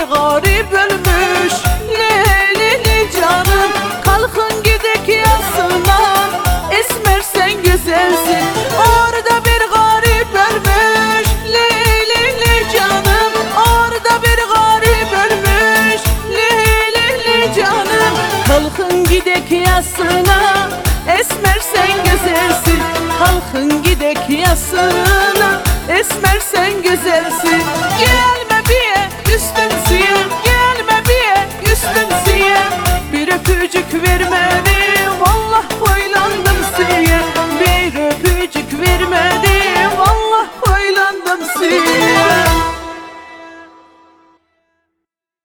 garip ölmüş. Leyli canım, kalkın gidek yasına. Esmer sen güzelsin, orada bir garip ölmüş. Leyli canım, orada bir garip ölmüş. Leyli canım, kalkın gidek yasına. Esmer sen güzelsin, kalkın gidek yasına. Esmer sen güzelsin. Gelme bir üstün siyem, gelme bir üstün siyem. Bir öpücük verme